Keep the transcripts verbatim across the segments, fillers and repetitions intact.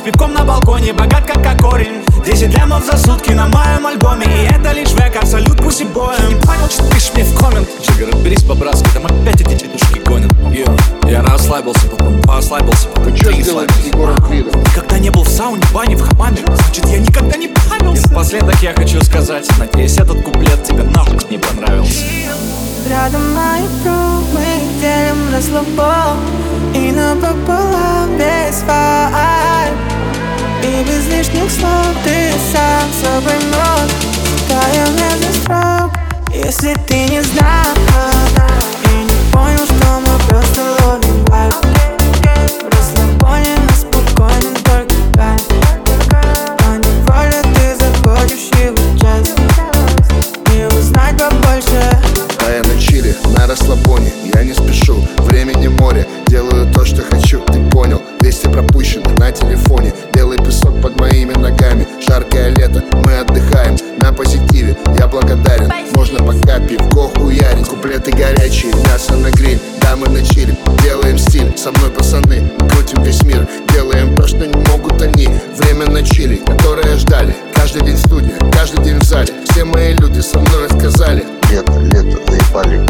пивком на балконе, богат как корень. Десять лямов за сутки на моем альбоме, и это лишь век, абсолют пусть и боем. Не понял, что пишешь мне в коммент. Джиггер, отберись по-братски, там опять эти петушки гонят. yeah. Я расслабился, потом поослабился, потом ты расслабился. С Егором Кридом? Никогда не был в сауне, бане, в хамаме, значит я никогда не парился. И напоследок я хочу сказать, надеюсь, этот куплет тебе нахуй не понравился. Рядом мои пруд, мы делим расслабон и напополам без вайб. И без лишних слов ты сам собой нот, читая между строк. Если ты не знал и не понял, что мы просто ловим вайб, в расслабоне на спокойном только кайф. По неволе ты заходишь и в час, и узнать побольше. А я на чиле, на расслабоне, я не спешу, времени море. Делаю то, что хочу, ты понял. Вести пропущены на телефоне. Белый песок под моими ногами. Жаркое лето, мы отдыхаем на позитиве, я благодарен. Можно пока пивко хуярить. Куплеты горячие, мясо на гриль. Да, мы на чиле, делаем стиль. Со мной пацаны, крутим весь мир. Делаем то, что не могут они. Время на чиле, которое ждали. Каждый день студия, каждый день в зале. Все мои люди со мной рассказали. Лето, лето, заебали.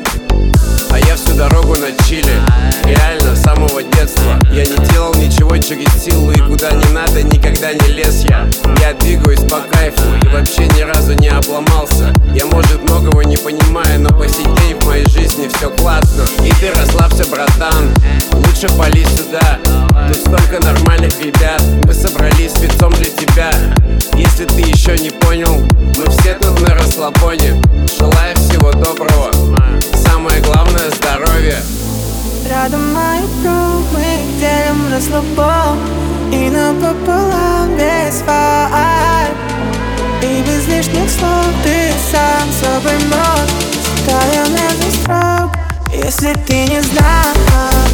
А я всю дорогу на чиле, реально, с самого детства. Я не делал ничего через силу, и куда не надо, никогда не лез я. Я двигаюсь по кайфу и вообще ни разу не обломался. Я, может, многого не понимаю, но по сей день в моей жизни все классно. И ты расслабься, братан, лучше пали сюда. Тут столько нормальных ребят, мы собрались спецом для тебя. Если ты еще не понял, мы все тут на расслабоне. Желаю всего доброго, самое главное — здоровье. Рядом мои пруд, мы делим расслабон и напополам без вайб. И без лишних слов ты сам собой нот, читая между строк. Если ты не знал